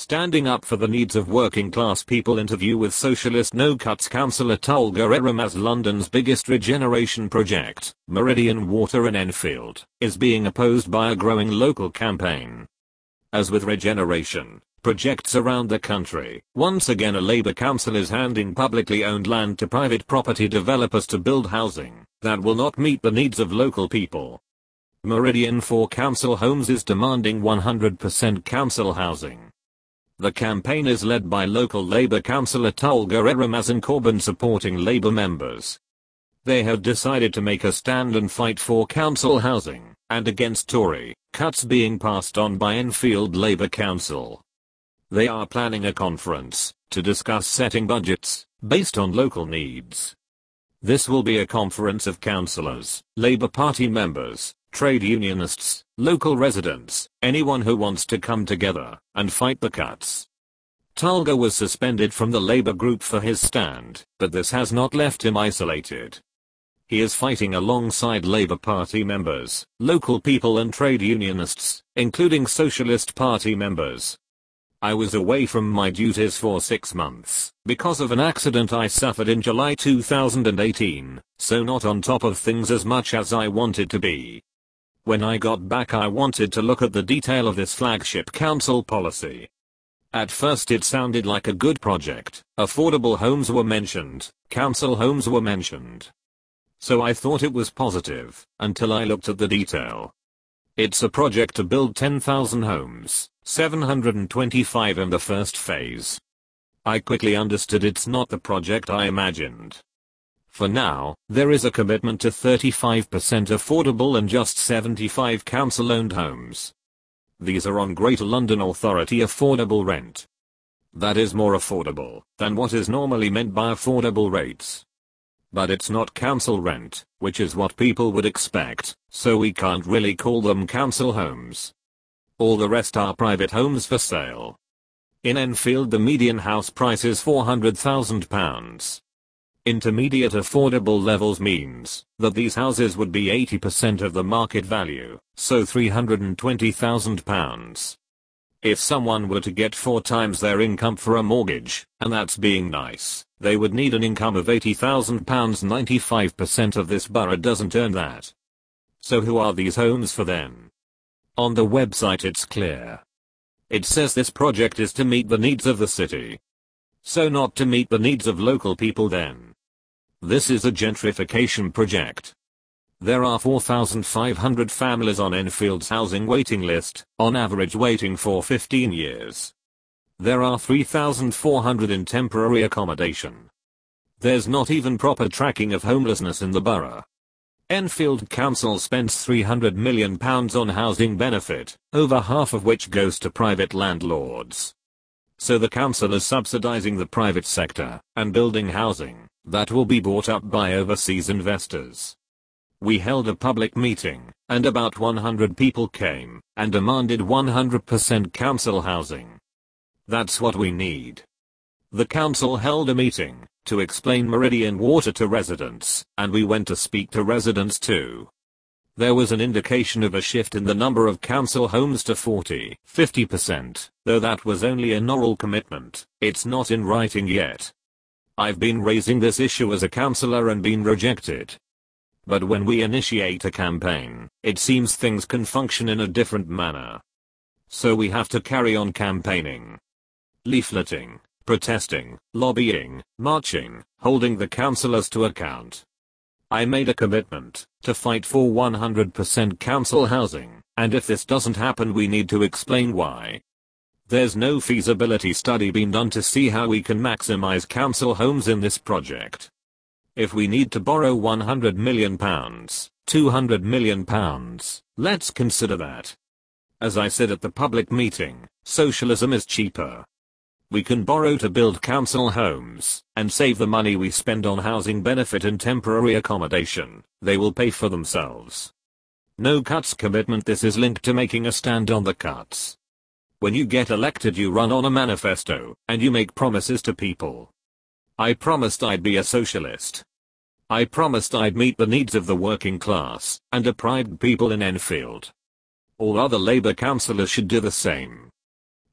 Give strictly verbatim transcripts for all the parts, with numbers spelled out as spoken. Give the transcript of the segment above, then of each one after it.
Standing up for the needs of working class people. Interview with Socialist No Cuts councillor Tolga Eremas. London's biggest regeneration project, Meridian Water in Enfield, is being opposed by a growing local campaign. As with regeneration projects around the country, once again a Labour council is handing publicly owned land to private property developers to build housing that will not meet the needs of local people. Meridian for Council Homes is demanding one hundred percent council housing. The campaign is led by local Labour councillor Tolga Eremas and Corbyn supporting Labour members. They have decided to make a stand and fight for council housing, and against Tory cuts being passed on by Enfield Labour Council. They are planning a conference to discuss setting budgets based on local needs. This will be a conference of councillors, Labour Party members, trade unionists, local residents, anyone who wants to come together and fight the cuts. Tolga was suspended from the Labour group for his stand, but this has not left him isolated. He is fighting alongside Labour Party members, local people and trade unionists, including Socialist Party members. I was away from my duties for six months because of an accident I suffered in July two thousand eighteen, so not on top of things as much as I wanted to be. When I got back I wanted to look at the detail of this flagship council policy. At first it sounded like a good project, affordable homes were mentioned, council homes were mentioned. So I thought it was positive, until I looked at the detail. It's a project to build ten thousand homes, seven hundred twenty-five in the first phase. I quickly understood it's not the project I imagined. For now, there is a commitment to thirty-five percent affordable and just seventy-five council-owned homes. These are on Greater London Authority affordable rent. That is more affordable than what is normally meant by affordable rates. But it's not council rent, which is what people would expect, so we can't really call them council homes. All the rest are private homes for sale. In Enfield the median house price is four hundred thousand pounds. Intermediate affordable levels means that these houses would be eighty percent of the market value, so three hundred twenty thousand pounds. If someone were to get four times their income for a mortgage, and that's being nice, they would need an income of eighty thousand pounds. ninety-five percent of this borough doesn't earn that. So who are these homes for then? On the website it's clear. It says this project is to meet the needs of the city. So not to meet the needs of local people then. This is a gentrification project. There are four thousand five hundred families on Enfield's housing waiting list, on average waiting for fifteen years. There are three thousand four hundred in temporary accommodation. There's not even proper tracking of homelessness in the borough. Enfield Council spends three hundred million pounds on housing benefit, over half of which goes to private landlords. So the council is subsidizing the private sector and building housing that will be bought up by overseas investors. We held a public meeting, and about one hundred people came and demanded one hundred percent council housing. That's what we need. The council held a meeting to explain Meridian Water to residents, and we went to speak to residents too. There was an indication of a shift in the number of council homes to forty, fifty percent, though that was only an oral commitment, it's not in writing yet. I've been raising this issue as a councillor and been rejected. But when we initiate a campaign, it seems things can function in a different manner. So we have to carry on campaigning. Leafleting, protesting, lobbying, marching, holding the councillors to account. I made a commitment to fight for one hundred percent council housing, and if this doesn't happen we need to explain why. There's no feasibility study being done to see how we can maximize council homes in this project. If we need to borrow one hundred million pounds, two hundred million pounds, let's consider that. As I said at the public meeting, socialism is cheaper. We can borrow to build council homes, and save the money we spend on housing benefit and temporary accommodation. They will pay for themselves. No cuts commitment. This is linked to making a stand on the cuts. When you get elected you run on a manifesto, and you make promises to people. I promised I'd be a socialist. I promised I'd meet the needs of the working class, and deprived people in Enfield. All other Labour councillors should do the same.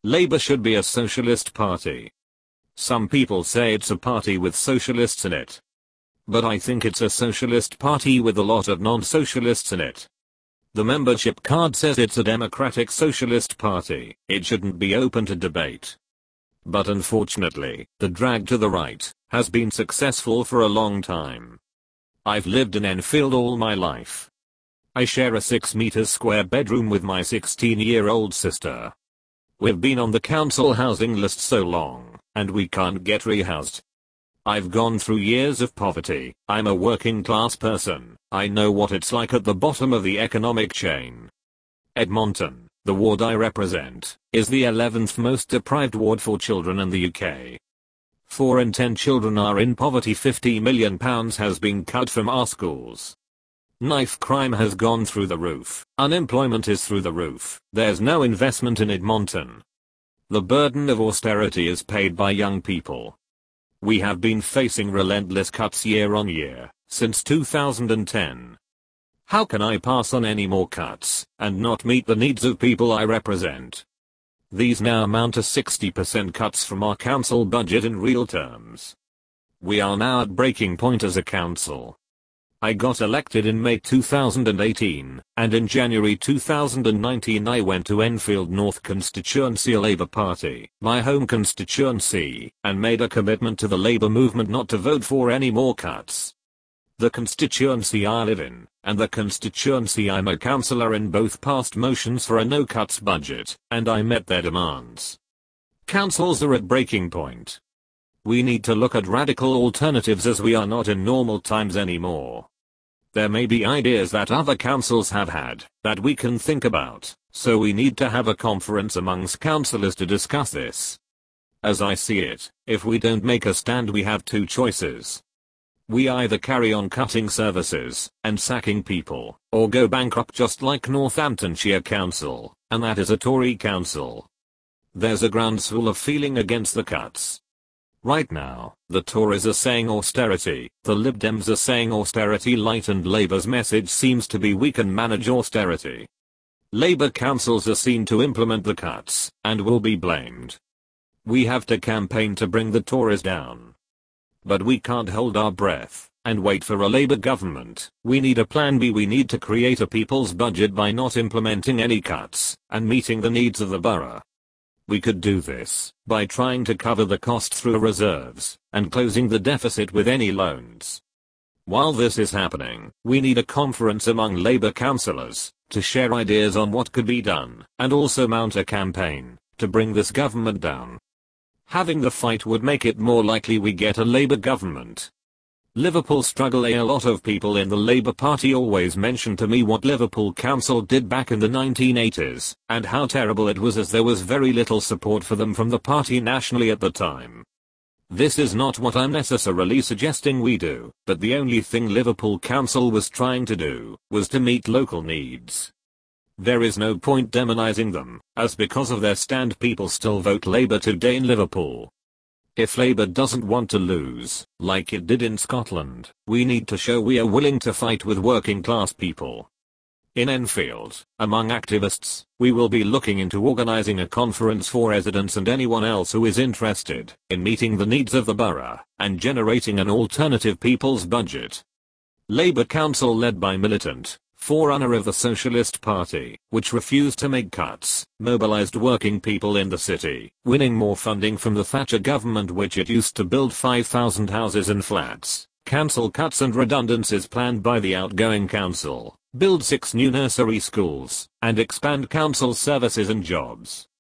Labour should be a socialist party. Some people say it's a party with socialists in it. But I think it's a socialist party with a lot of non-socialists in it. The membership card says it's a democratic socialist party. It shouldn't be open to debate. But unfortunately, the drag to the right has been successful for a long time. I've lived in Enfield all my life. I share a six meter square bedroom with my sixteen year old sister. We've been on the council housing list so long, and we can't get rehoused. I've gone through years of poverty. I'm a working class person. I know what it's like at the bottom of the economic chain. Edmonton, the ward I represent, is the eleventh most deprived ward for children in the U K. four in ten children are in poverty. fifty million pounds has been cut from our schools. Knife crime has gone through the roof. Unemployment is through the roof. There's no investment in Edmonton. The burden of austerity is paid by young people. We have been facing relentless cuts year on year, since two thousand ten. How can I pass on any more cuts, and not meet the needs of people I represent? These now amount to sixty percent cuts from our council budget in real terms. We are now at breaking point as a council. I got elected in May two thousand eighteen, and in January two thousand nineteen I went to Enfield North constituency Labour Party, my home constituency, and made a commitment to the Labour movement not to vote for any more cuts. The constituency I live in, and the constituency I'm a councillor in, both passed motions for a no-cuts budget, and I met their demands. Councils are at breaking point. We need to look at radical alternatives as we are not in normal times anymore. There may be ideas that other councils have had, that we can think about, so we need to have a conference amongst councillors to discuss this. As I see it, if we don't make a stand, we have two choices. We either carry on cutting services and sacking people, or go bankrupt just like Northamptonshire Council, and that is a Tory council. There's a groundswell of feeling against the cuts. Right now, the Tories are saying austerity, the Lib Dems are saying austerity light, and Labour's message seems to be we can manage austerity. Labour councils are seen to implement the cuts, and will be blamed. We have to campaign to bring the Tories down. But we can't hold our breath and wait for a Labour government. We need a plan B. We need to create a people's budget by not implementing any cuts and meeting the needs of the borough. We could do this by trying to cover the cost through reserves and closing the deficit with any loans. While this is happening, we need a conference among Labour councillors to share ideas on what could be done, and also mount a campaign to bring this government down. Having the fight would make it more likely we get a Labour government. Liverpool struggle. A lot of people in the Labour Party always mention to me what Liverpool Council did back in the nineteen eighties, and how terrible it was, as there was very little support for them from the party nationally at the time. This is not what I'm necessarily suggesting we do, but the only thing Liverpool Council was trying to do was to meet local needs. There is no point demonizing them, as because of their stand people still vote Labour today in Liverpool. If Labour doesn't want to lose, like it did in Scotland, we need to show we are willing to fight with working class people. In Enfield, among activists, we will be looking into organising a conference for residents and anyone else who is interested in meeting the needs of the borough and generating an alternative people's budget. Labour Council, led by Militant, forerunner of the Socialist Party, which refused to make cuts, mobilized working people in the city, winning more funding from the Thatcher government, which it used to build five thousand houses and flats, cancel cuts and redundancies planned by the outgoing council, build six new nursery schools, and expand council services and jobs.